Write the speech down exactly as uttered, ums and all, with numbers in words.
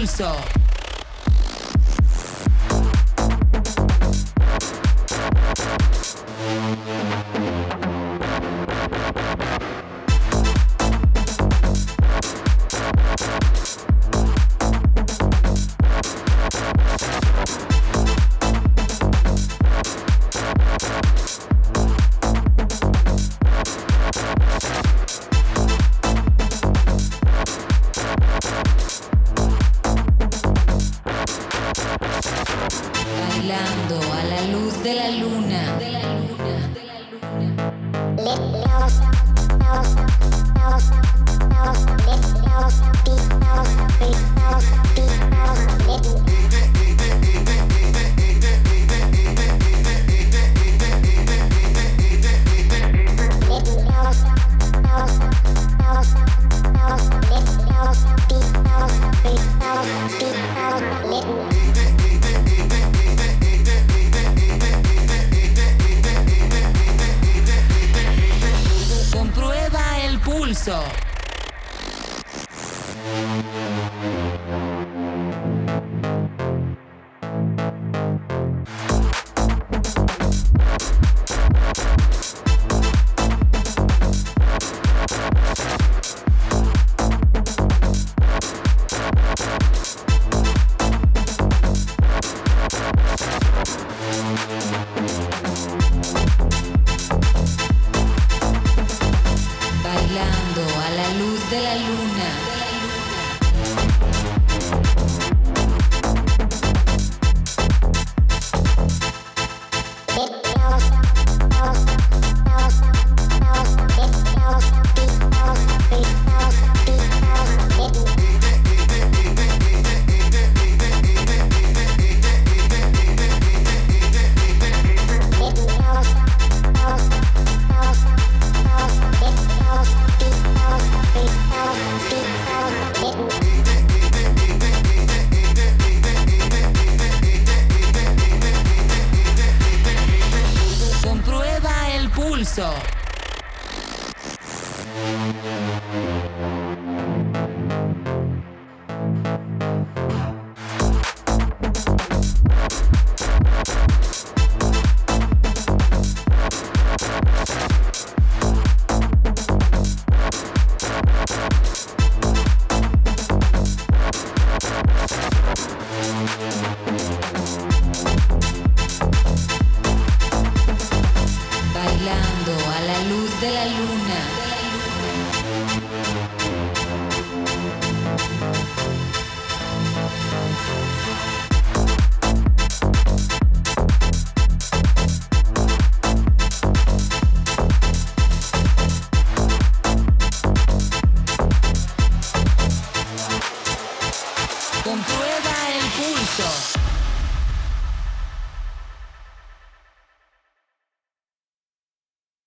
pulso. Bailando a la luz de la luna. De la luna, de la luna. Comprueba el pulso. Bailando a la luz de la luna. Comprueba el pulso. Bailando a la luz de la luna. Comprueba el pulso.